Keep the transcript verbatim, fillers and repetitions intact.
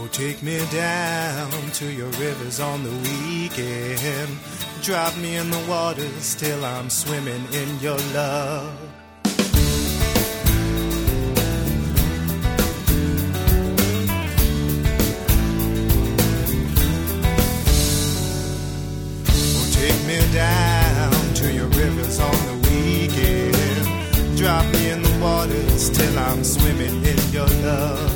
Take me down to your rivers on the weekend. Drop me in the waters till I'm swimming in your love. Oh, take me down to your rivers on the weekend. Drop me in the waters till I'm swimming in your love.